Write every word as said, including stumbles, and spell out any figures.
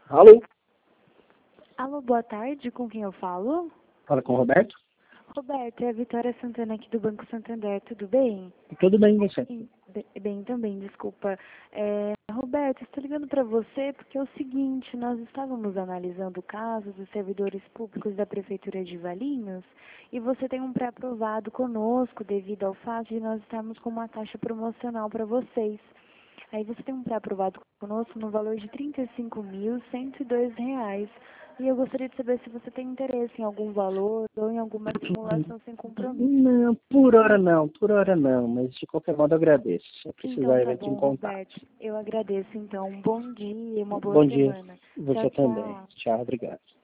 Alô? Alô, boa tarde, com quem eu falo? Fala com o Roberto? Roberto, é a Vitória Santana aqui do Banco Santander, tudo bem? Tudo bem, e você? Sim, be- bem também, desculpa. É, Roberto, estou ligando para você porque é o seguinte, nós estávamos analisando o caso dos servidores públicos da Prefeitura de Valinhos e você tem um pré-aprovado conosco devido ao fato de nós estarmos com uma taxa promocional para vocês. Aí você tem um pré-aprovado conosco no valor de trinta e cinco mil cento e dois reais. E eu gostaria de saber se você tem interesse em algum valor ou em alguma simulação sem compromisso. Não, por hora não, por hora não, mas de qualquer modo eu agradeço. Se Então precisar, eu tá entro em bom, contato. Roberto. Eu agradeço então. Um bom dia e uma boa Bom dia, semana. Tchau, você também. tchau. Tchau, obrigado.